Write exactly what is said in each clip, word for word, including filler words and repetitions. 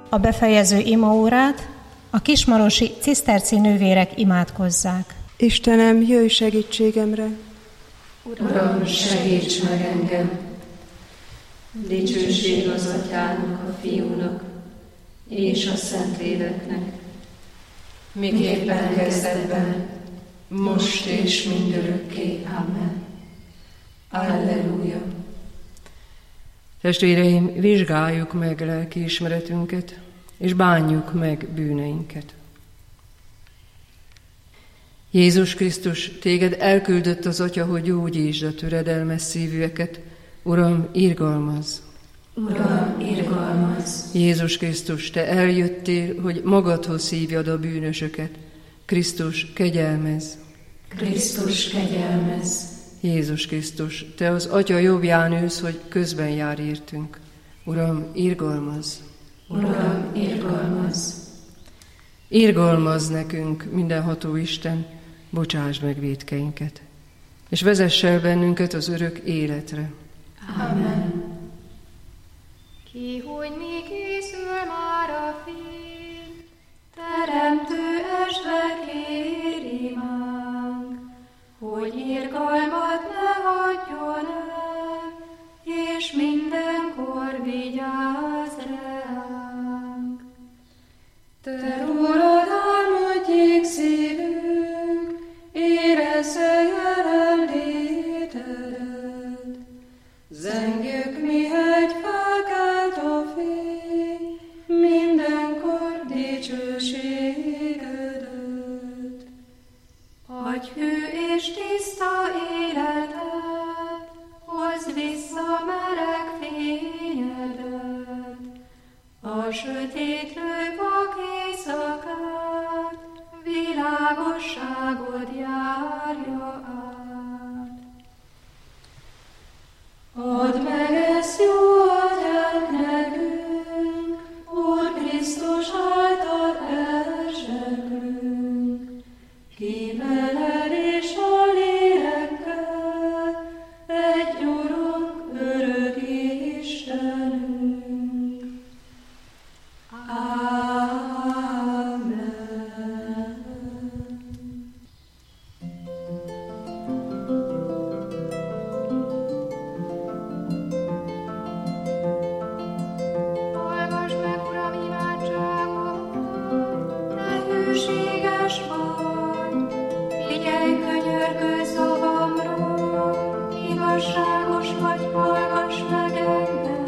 a befejező imaórát a kismarosi ciszterci nővérek imádkozzák. Istenem, jöjj segítségemre! Uram, segíts meg engem! Dicsőség az Atyának, a Fiúnak és a Szentléleknek, miképpen kezdetben, most és mindörökké. Amen. Alleluja! Testvéreim, vizsgáljuk meg lelkiismeretünket, és bánjuk meg bűneinket. Jézus Krisztus, téged elküldött az Atya, hogy gyógyítsd a töredelmes szívűeket. Uram, irgalmazz! Uram, irgalmazz! Jézus Krisztus, te eljöttél, hogy magadhoz hívjad a bűnösöket. Krisztus, kegyelmezz! Krisztus, kegyelmezz! Jézus Krisztus, te az Atya jobbján ülsz, hogy közben jár értünk. Uram, irgalmazz! Uram, irgalmazz! Irgalmazz nekünk, mindenható Isten, bocsáss meg vétkeinket, és vezess el bennünket az örök életre. Amen. Ki, hogy mi készül már a fény, teremtő esve kér imánk, hogy irgalmat ne hagyjon el, és mindenkor vigyázz ránk. Te rólad álmodjék szívünk, érezze jelenlétedet. Zengjük, mihegy felkelt a fény, mindenkor dicsőségedet. Adj hű és tiszta életet, hozd vissza meleg fényedet. A sötétlő vak éjszakát, világosságod járja át. Add meg ezt jó atyánk nekünk, Úr Krisztus által elzseklünk. Kiveled és a lélekkel, egy Urunk, örök Istenünk. Amen. Hallgass meg, Uram, imádságomat, te hűséges vagy, figyelj könyörgő szavamra, igazságos vagy, hallgass meg engem.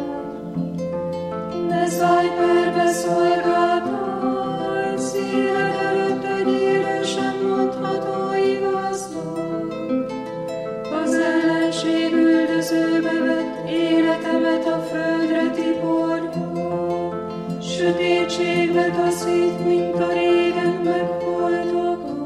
Ne szállj perbe szolgáltaj, szíved előtt egy élő sem mondható igaznak. Az ellenség üldözőbe vett életemet a földre tiporja, sötétségbe taszít, mint a régen megholtokat.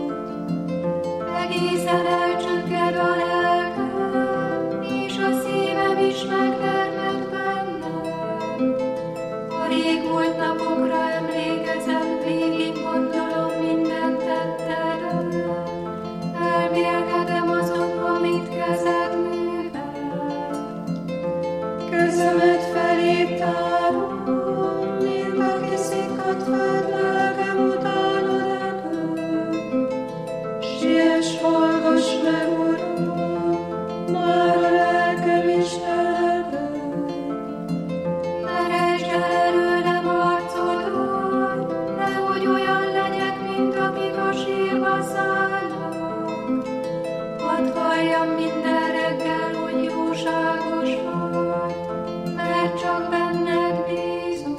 Egészen elcsökked a lelkem, és a szívem is megtermett bennem. A régmúlt napokra emlékezem, végig gondolom minden tettedet. Elmélkedem azon, amit kezed művel. Kezemet feléd tárom, mint aki szikkat fed, lelkem utánod eköl. Siess, hallgass meg, Uram, már a lelkem is elegel. Merejtsd el előlem arcodat, nehogy olyan legyek, mint akik a sírba szállnak. Hadd halljam minden reggel, hogy jóságos vagy, mert csak benned bízom.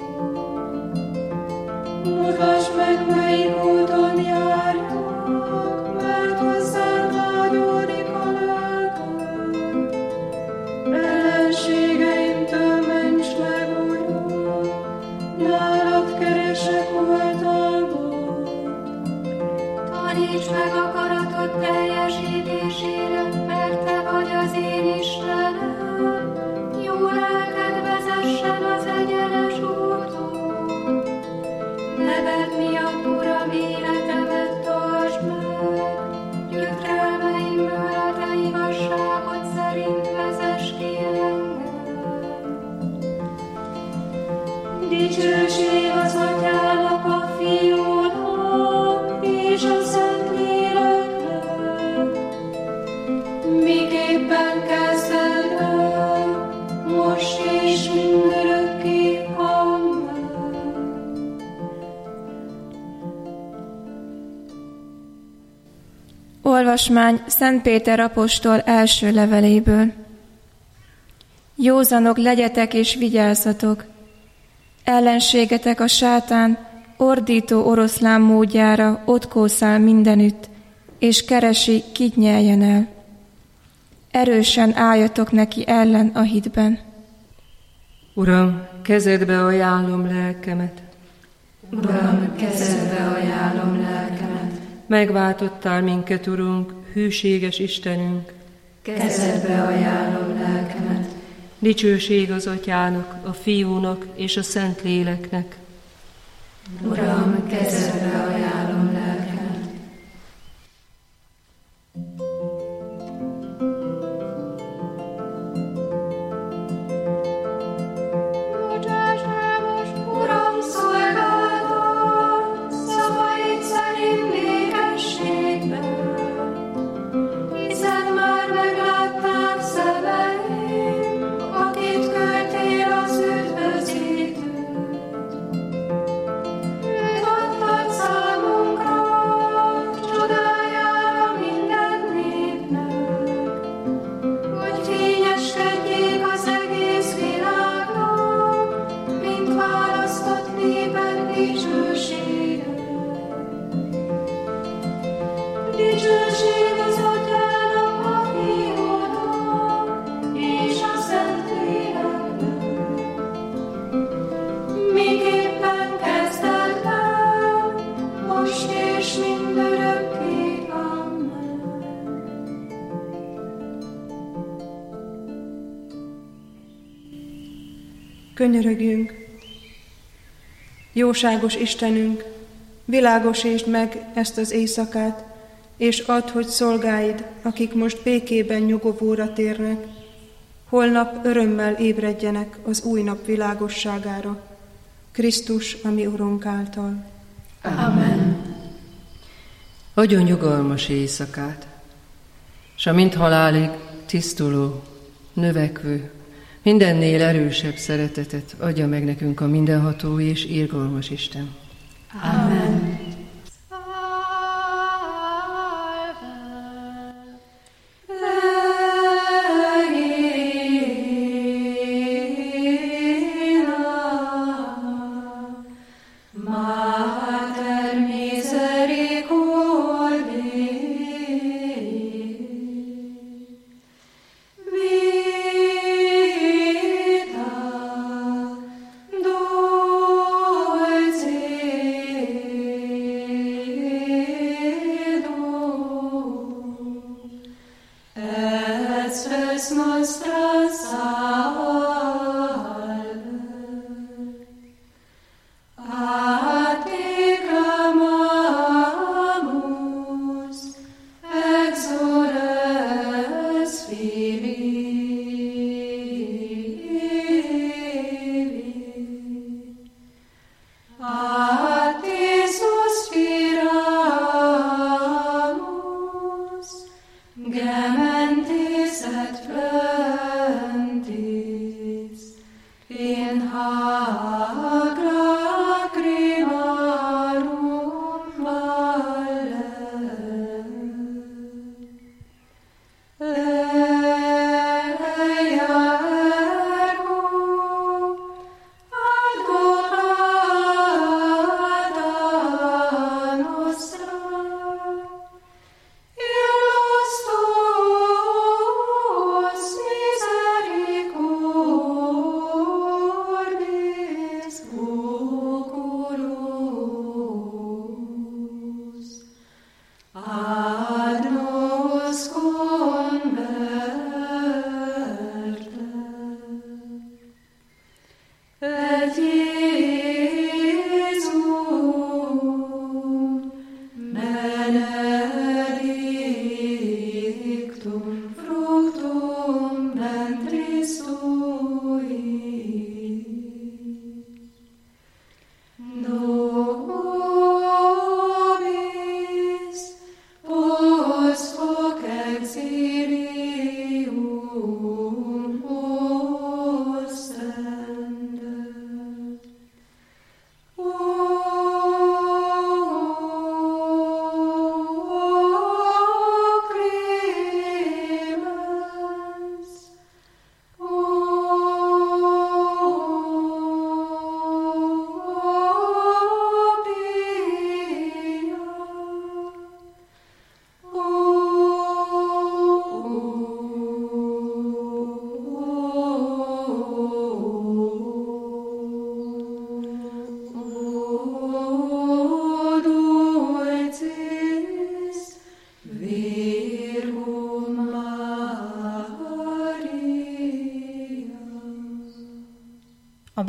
Mutasd meg, melyik úton járjak, mert hozzád vágyódik a lelkem. Ellenségeimtől ments meg, Uram, nálad keresek oltalmat. Taníts meg akaratod teljesítésére, mert te vagy az én Istenem. Jó lelked vezessen az egyenes úton. Neved miatt, Uram, élet Dicsőség az Atyának, a Fiúnak és a Szentléleknek, miképpen kezdetben, most és mindörökké. Amen. Olvasmány Szent Péter apostol első leveléből. Józanok legyetek és vigyázzatok! Ellenségetek a sátán ordító oroszlán módjára ott kószál mindenütt, és keresi, kit nyeljen el. Erősen álljatok neki ellen a hitben. Uram, kezedbe ajánlom lelkemet. Uram, kezedbe ajánlom lelkemet. Megváltottál minket, Urunk, hűséges Istenünk. Kezedbe ajánlom lelkemet. Dicsőség az Atyának, a Fiúnak és a Szentléleknek. Uram, kezedbe ajánlom lelkemet. Bocsáss el most, Uram, szolgálatot, szavaid szerint békességben, hiszen már meglátták szemeim, akit küldtél az üdvözítőt. Őt adtad számunkra, csodájára minden népnek, hogy fényeskedjék az egész világnak, mint választott néped dicsősége. Dicsőség az Atyának, a Fiúnak és a Szentléleknek, miképpen kezdetben, most és mindörökké. Amen. Könyörögjünk! Jóságos Istenünk, világosítsd meg ezt az éjszakát, és add, hogy szolgáid, akik most békében nyugovóra térnek, holnap örömmel ébredjenek az új nap világosságára, Krisztus, a mi Urunk által. Amen. Adjon nyugalmas éjszakát, s a mind halálig tisztuló, növekvő, mindennél erősebb szeretetet adja meg nekünk a mindenható és irgalmas Isten. Amen. Mater misericordiae, vita dulcis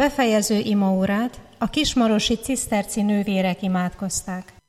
befejező imaórát a kismarosi ciszterci nővérek imádkozták.